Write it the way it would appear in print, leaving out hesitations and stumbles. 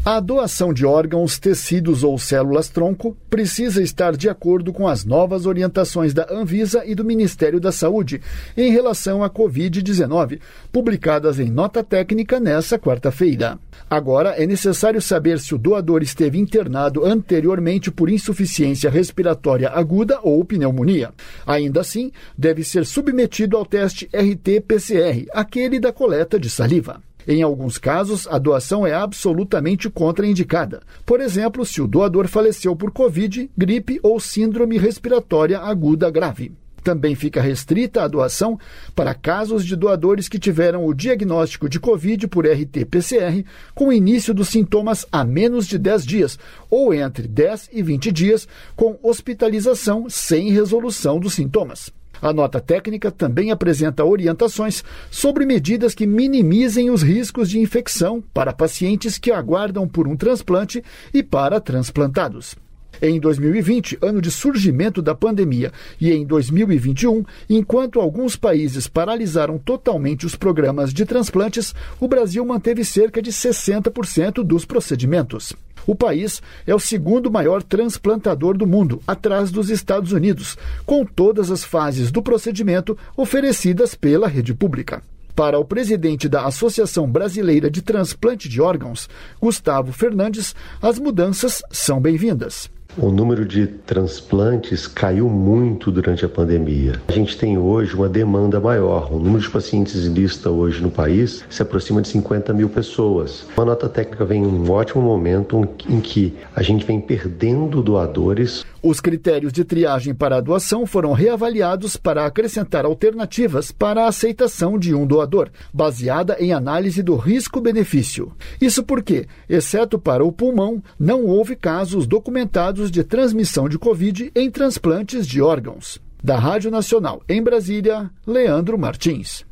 A doação de órgãos, tecidos ou células-tronco precisa estar de acordo com as novas orientações da Anvisa e do Ministério da Saúde em relação à Covid-19, publicadas em nota técnica nesta quarta-feira. Agora, é necessário saber se o doador esteve internado anteriormente por insuficiência respiratória aguda ou pneumonia. Ainda assim, deve ser submetido ao teste RT-PCR, aquele da coleta de saliva. Em alguns casos, a doação é absolutamente contraindicada. Por exemplo, se o doador faleceu por Covid, gripe ou síndrome respiratória aguda grave. Também fica restrita a doação para casos de doadores que tiveram o diagnóstico de Covid por RT-PCR com o início dos sintomas há menos de 10 dias ou entre 10 e 20 dias com hospitalização sem resolução dos sintomas. A nota técnica também apresenta orientações sobre medidas que minimizem os riscos de infecção para pacientes que aguardam por um transplante e para transplantados. Em 2020, ano de surgimento da pandemia, e em 2021, enquanto alguns países paralisaram totalmente os programas de transplantes, o Brasil manteve cerca de 60% dos procedimentos. O país é o segundo maior transplantador do mundo, atrás dos Estados Unidos, com todas as fases do procedimento oferecidas pela rede pública. Para o presidente da Associação Brasileira de Transplante de Órgãos, Gustavo Fernandes, as mudanças são bem-vindas. O número de transplantes caiu muito durante a pandemia. A gente tem hoje uma demanda maior. O número de pacientes em lista hoje no país se aproxima de 50 mil pessoas. A nota técnica vem em um ótimo momento em que a gente vem perdendo doadores. Os critérios de triagem para a doação foram reavaliados para acrescentar alternativas para a aceitação de um doador, baseada em análise do risco-benefício. Isso porque, exceto para o pulmão, não houve casos documentados de transmissão de Covid em transplantes de órgãos. Da Rádio Nacional, em Brasília, Leandro Martins.